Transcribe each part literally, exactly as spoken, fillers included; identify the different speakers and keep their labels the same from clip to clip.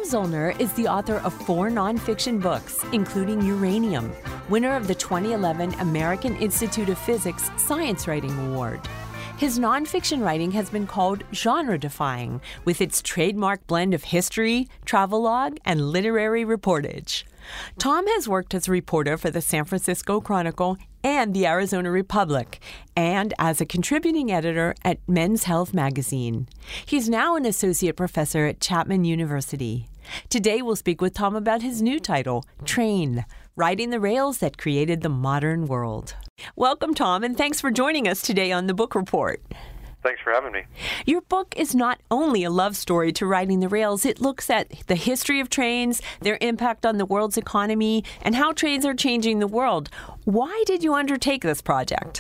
Speaker 1: Zollner is the author of four nonfiction books, including Uranium, winner of the twenty eleven American Institute of Physics Science Writing Award. His nonfiction writing has been called genre-defying, with its trademark blend of history, travelogue, and literary reportage. Tom has worked as a reporter for the San Francisco Chronicle and the Arizona Republic, and as a contributing editor at Men's Health magazine. He's now an associate professor at Chapman University. Today we'll speak with Tom about his new title, Train, Riding the Rails That Created the Modern World. Welcome, Tom, and thanks for joining us today on the Book Report.
Speaker 2: Thanks for having me.
Speaker 1: Your book is not only a love story to riding the rails, it looks at the history of trains, their impact on the world's economy, and how trains are changing the world. Why did you undertake this project?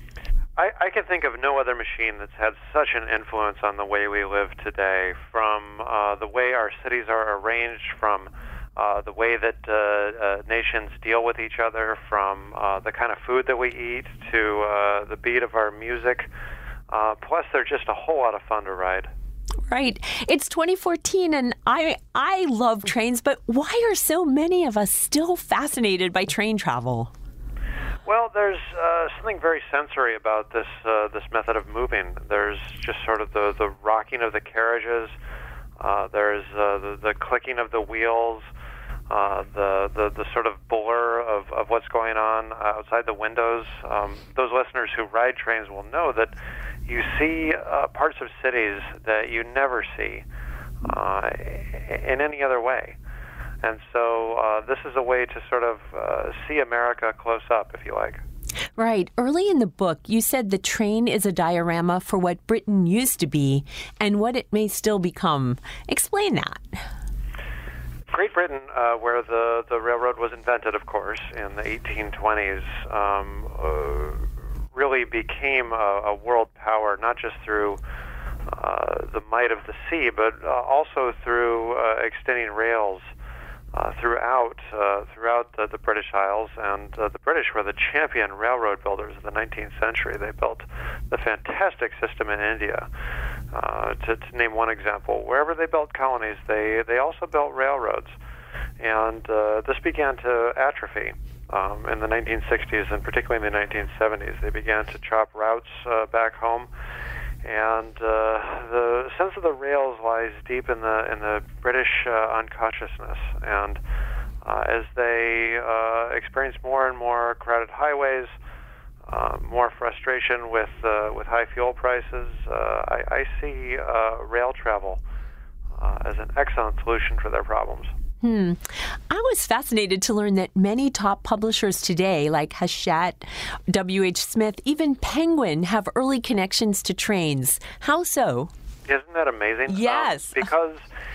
Speaker 2: I, I can think of no other machine that's had such an influence on the way we live today, from uh, the way our cities are arranged, from uh, the way that uh, uh, nations deal with each other, from uh, the kind of food that we eat to uh, the beat of our music. Uh, plus, they're just a whole lot of fun to ride.
Speaker 1: Right. It's twenty fourteen, and I I love trains, but why are so many of us still fascinated by train travel?
Speaker 2: Well, there's uh, something very sensory about this uh, this method of moving. There's just sort of the, the rocking of the carriages. Uh, there's uh, the, the clicking of the wheels. Uh, the, the the sort of blur of, of what's going on outside the windows. Um, those listeners who ride trains will know that you see uh, parts of cities that you never see uh, in any other way. And so uh, this is a way to sort of uh, see America close up, if you like.
Speaker 1: Right. Early in the book, you said the train is a diorama for what Britain used to be and what it may still become. Explain that.
Speaker 2: Great Britain, uh, where the, the railroad was invented, of course, in the eighteen twenties, um, uh, really became a, a world power, not just through uh, the might of the sea, but uh, also through uh, extending rails uh, throughout uh, throughout the, the British Isles. And uh, the British were the champion railroad builders of the nineteenth century. They built the fantastic system in India. Uh, to, to name one example, wherever they built colonies, they, they also built railroads. And uh, this began to atrophy um, in the nineteen sixties, and particularly in the nineteen seventies. They began to chop routes uh, back home, and uh, the sense of the rails lies deep in the in the British uh, unconsciousness. And uh, as they uh, experience more and more crowded highways, Uh, more frustration with uh, with high fuel prices, uh, I, I see uh, rail travel uh, as an excellent solution for their problems.
Speaker 1: Hmm. I was fascinated to learn that many top publishers today, like Hachette, W H Smith, even Penguin, have early connections to trains. How so?
Speaker 2: Isn't that amazing?
Speaker 1: Yes.
Speaker 2: Um, because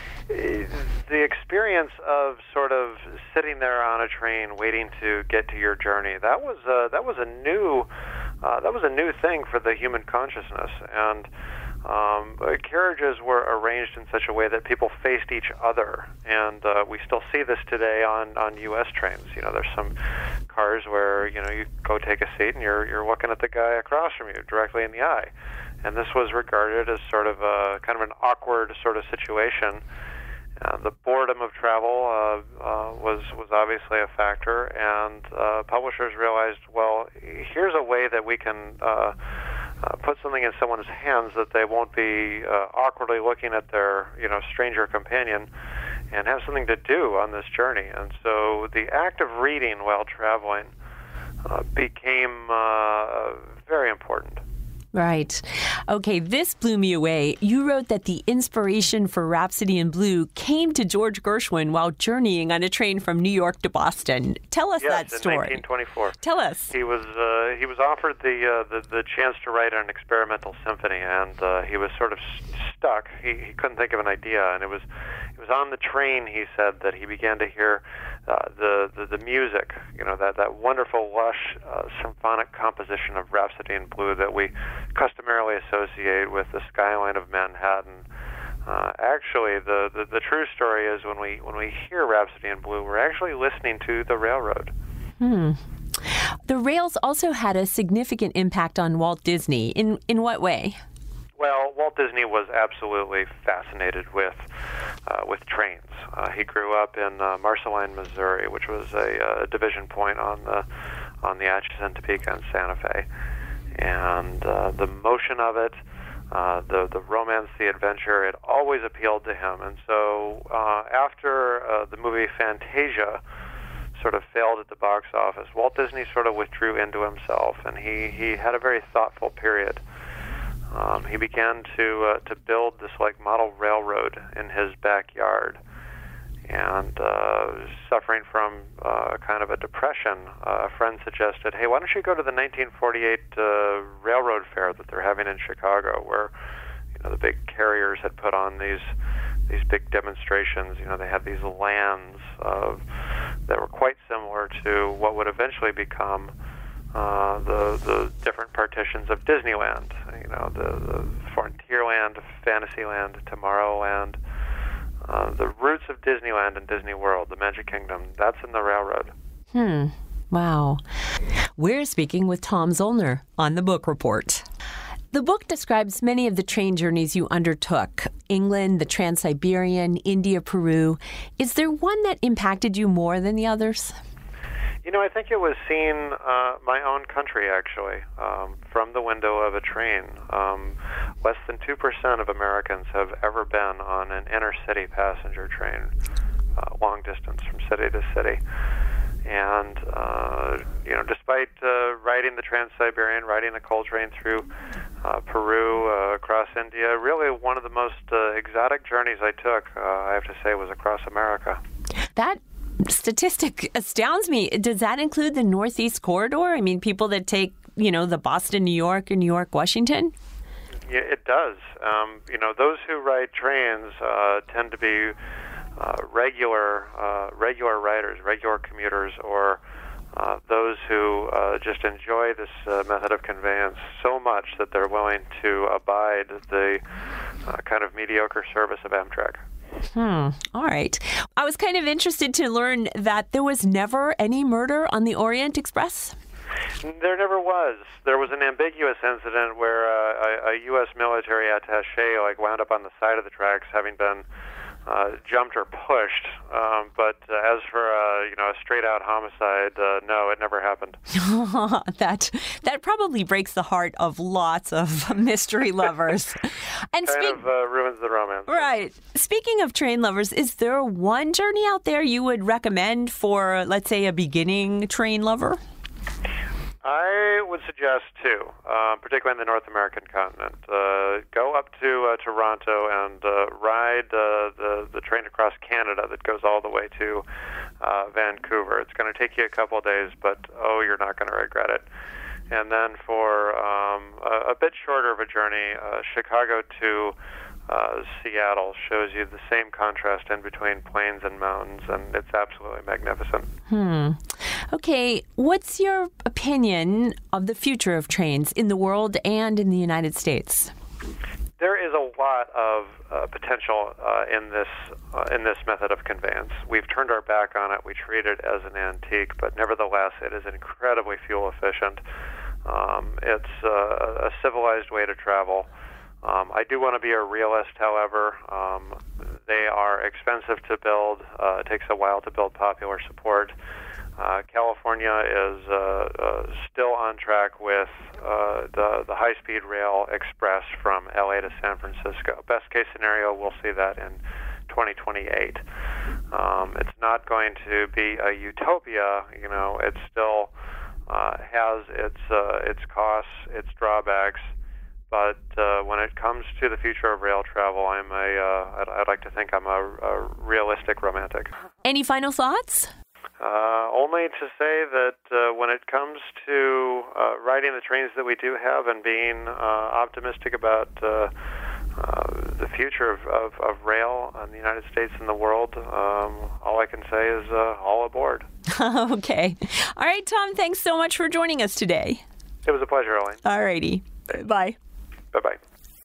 Speaker 2: the experience of sort of sitting there on a train waiting to get to your journey, that was a, that was a new uh, that was a new thing for the human consciousness. And um, carriages were arranged in such a way that people faced each other, and uh, we still see this today on, on U S trains. You know, there's some cars where you know you go take a seat and you're you're looking at the guy across from you directly in the eye, and this was regarded as sort of a kind of an awkward sort of situation. Uh, the boredom of travel uh, uh, was was obviously a factor, and uh, publishers realized, well, here's a way that we can uh, uh, put something in someone's hands that they won't be uh, awkwardly looking at their, you know, stranger companion, and have something to do on this journey. And so the act of reading while traveling uh, became uh, very important.
Speaker 1: Right. Okay, this blew me away. You wrote that the inspiration for Rhapsody in Blue came to George Gershwin while journeying on a train from New York to Boston. Tell us
Speaker 2: yes,
Speaker 1: that story.
Speaker 2: Yes, in nineteen twenty-four.
Speaker 1: Tell us.
Speaker 2: He was uh, he was offered the, uh, the the chance to write an experimental symphony, and uh, he was sort of st- stuck. He, he couldn't think of an idea, and it was it was on the train, he said, that he began to hear uh, the, the the music. You know, that that wonderful, lush uh, symphonic composition of Rhapsody in Blue that we customarily associate with the skyline of Manhattan. Uh, actually, the, the, the true story is when we when we hear Rhapsody in Blue, we're actually listening to the railroad.
Speaker 1: Hmm. The rails also had a significant impact on Walt Disney. In in what way?
Speaker 2: Well, Walt Disney was absolutely fascinated with uh, with trains. Uh, he grew up in uh, Marceline, Missouri, which was a, a division point on the on the Atchison, Topeka, and Santa Fe. And uh, the motion of it, uh, the the romance, the adventure, it always appealed to him. And so uh, after uh, the movie Fantasia sort of failed at the box office, Walt Disney sort of withdrew into himself, and he, he had a very thoughtful period. Um, he began to uh, to build this like model railroad in his backyard, and uh, suffering from uh, kind of a depression. Uh, a friend suggested, "Hey, why don't you go to the nineteen forty-eight uh, railroad fair that they're having in Chicago, where you know the big carriers had put on these these big demonstrations. You know, they had these lands of that were quite similar to what would eventually become uh, the the different partitions of Disneyland. You know, the, the Frontierland, Fantasyland, Tomorrowland, uh, the roots of Disneyland and Disney World, the Magic Kingdom. That's in the railroad."
Speaker 1: Hmm. Wow. We're speaking with Tom Zoellner on The Book Report. The book describes many of the train journeys you undertook: England, the Trans-Siberian, India, Peru. Is there one that impacted you more than the others?
Speaker 2: You know, I think it was seeing uh, my own country, actually, um, from the window of a train. Um, less than two percent of Americans have ever been on an inner-city passenger train, uh, long distance from city to city. And, uh, you know, despite uh, riding the Trans-Siberian, riding the coal train through uh, Peru, uh, across India, really one of the most uh, exotic journeys I took, uh, I have to say, was across America.
Speaker 1: That statistic astounds me. Does that include the Northeast Corridor? I mean, people that take, you know, the Boston, New York, and New York, Washington?
Speaker 2: Yeah, it does. Um, you know, those who ride trains uh, tend to be Uh, regular uh, regular riders, regular commuters, or uh, those who uh, just enjoy this uh, method of conveyance so much that they're willing to abide the uh, kind of mediocre service of Amtrak.
Speaker 1: Hmm. All right. I was kind of interested to learn that there was never any murder on the Orient Express.
Speaker 2: There never was. There was an ambiguous incident where uh, a, a U S military attaché like wound up on the side of the tracks, having been Uh, jumped or pushed, um, but uh, as for uh, you know a straight-out homicide, uh, no, it never happened.
Speaker 1: that that probably breaks the heart of lots of mystery lovers. And
Speaker 2: kind
Speaker 1: speak-
Speaker 2: of uh, ruins the romance.
Speaker 1: Right. Speaking of train lovers, is there one journey out there you would recommend for, let's say, a beginning train lover?
Speaker 2: I would suggest two, uh, particularly in the North American continent. Uh, go up to uh, Toronto and uh, ride uh, the the train across Canada that goes all the way to uh, Vancouver. It's going to take you a couple of days, but oh, you're not going to regret it. And then for um, a, a bit shorter of a journey, uh, Chicago to uh, Seattle shows you the same contrast in between plains and mountains, and it's absolutely magnificent.
Speaker 1: Hmm. Okay, what's your opinion of the future of trains in the world and in the United States?
Speaker 2: There is a lot of uh, potential uh, in this uh, in this method of conveyance. We've turned our back on it. We treat it as an antique, but nevertheless, it is incredibly fuel efficient. Um, it's uh, a civilized way to travel. Um, I do want to be a realist, however. Um, they are expensive to build. Uh, it takes a while to build popular support. Uh, California is uh, uh, still on track with uh, the, the high-speed rail express from L A to San Francisco. Best case scenario, we'll see that in twenty twenty-eight. Um, it's not going to be a utopia. You know, it still uh, has its uh, its costs, its drawbacks. But uh, when it comes to the future of rail travel, I'm a uh, I'd, I'd like to think I'm a, a realistic romantic.
Speaker 1: Any final thoughts?
Speaker 2: Uh, only to say that uh, when it comes to uh, riding the trains that we do have and being uh, optimistic about uh, uh, the future of, of, of rail in the United States and the world, um, all I can say is uh, all aboard.
Speaker 1: Okay. All right, Tom, thanks so much for joining us today.
Speaker 2: It was a pleasure, Elaine.
Speaker 1: All righty. Bye.
Speaker 2: Bye-bye.